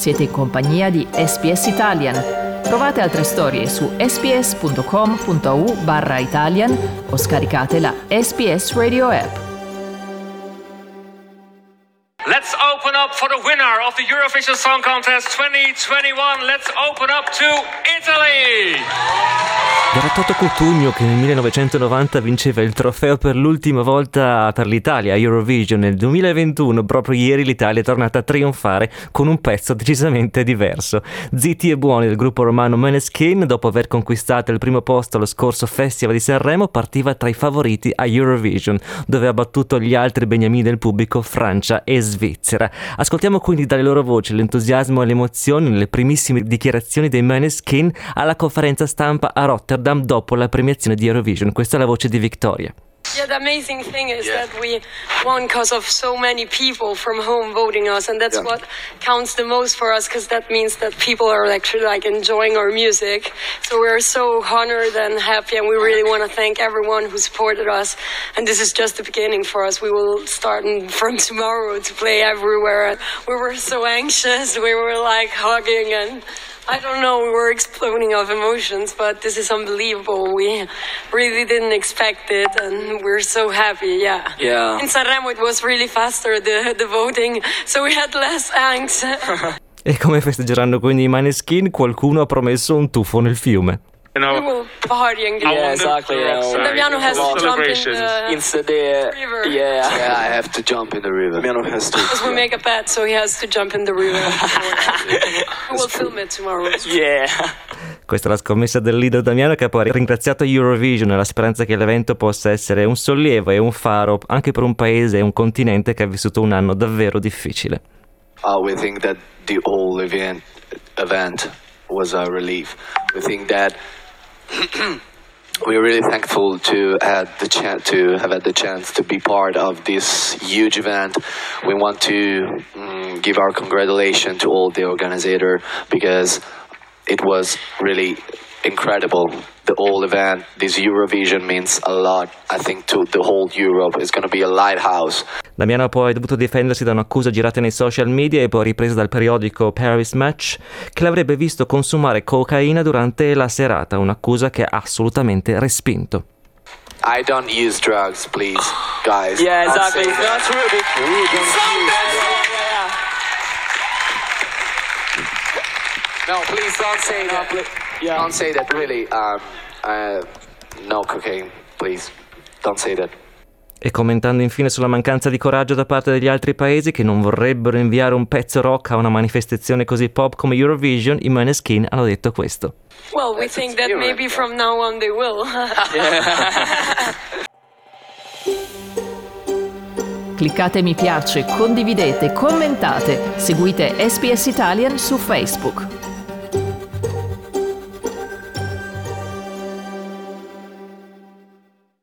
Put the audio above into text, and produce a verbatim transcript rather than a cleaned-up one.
Siete in compagnia di S B S Italian. Trovate altre storie su sbs.com.au barra Italian o scaricate la S B S Radio app. Let's open up for the winner of the Eurovision Song Contest twenty twenty-one. Let's open up to Italy! Era Toto Cutugno che nel millenovecentonovanta vinceva il trofeo per l'ultima volta per l'Italia a Eurovision. Nel duemilaventuno, proprio ieri, l'Italia è tornata a trionfare con un pezzo decisamente diverso. Zitti e buoni del gruppo romano Måneskin, dopo aver conquistato il primo posto allo scorso Festival di Sanremo, partiva tra i favoriti a Eurovision, dove ha battuto gli altri beniamini del pubblico, Francia e Svizzera. Ascoltiamo quindi dalle loro voci l'entusiasmo e l'emozione nelle primissime dichiarazioni dei Måneskin alla conferenza stampa a Rotterdam dopo la premiazione di Eurovision. Questa è la voce di Victoria. Yeah, the amazing thing is yeah. that we won because of so many people from home voting us, and that's yeah. what counts the most for us, because that means that people are actually like enjoying our music. So we're so honored and happy, and we really want to thank everyone who supported us. And this is just the beginning for us. We will start from tomorrow to play everywhere. We were so anxious. We were like hugging and I don't know, we were exploding of emotions, but this is unbelievable. We really didn't expect it, and we're so happy, yeah. Yeah. In Sanremo it was really faster, the, the voting, so we had less angst. E come festeggeranno quindi i Måneskin? Qualcuno ha promesso un tuffo nel fiume. You know, we will party and get yeah, exactly. Yeah, and Damiano has to jump in the, Instead the river. Yeah, yeah, I have to jump in the river. Damiano has to. Because we make a bet, so he has to jump in the river. We will film it tomorrow. Yeah. Questa è la scommessa del leader Damiano, che ha poi ringraziato Eurovision nella speranza che l'evento possa essere un sollievo e un faro anche per un paese e un continente che ha vissuto un anno davvero difficile. Uh, we think that the whole event event was a relief. We think that we're really thankful to have the chance to have had the chance to be part of this huge event. We want to um, give our congratulations to all the organizer, because it was really incredible. The whole event, this Eurovision means a lot, I think, to the whole Europe. It's going to be a lighthouse. Damiano ha poi dovuto difendersi da un'accusa girata nei social media e poi ripresa dal periodico Paris Match, che l'avrebbe visto consumare cocaina durante la serata, un'accusa che ha assolutamente respinto. I don't use drugs, please, guys. Yeah, exactly. That's really true. No, please don't say that. No, yeah. Don't say that, really. Um, uh, no cocaine, please. Don't say that. E commentando infine sulla mancanza di coraggio da parte degli altri paesi che non vorrebbero inviare un pezzo rock a una manifestazione così pop come Eurovision, i Måneskin hanno detto questo. Well, we think that maybe from now on they will. Cliccate mi piace, condividete, commentate, seguite S B S Italian su Facebook.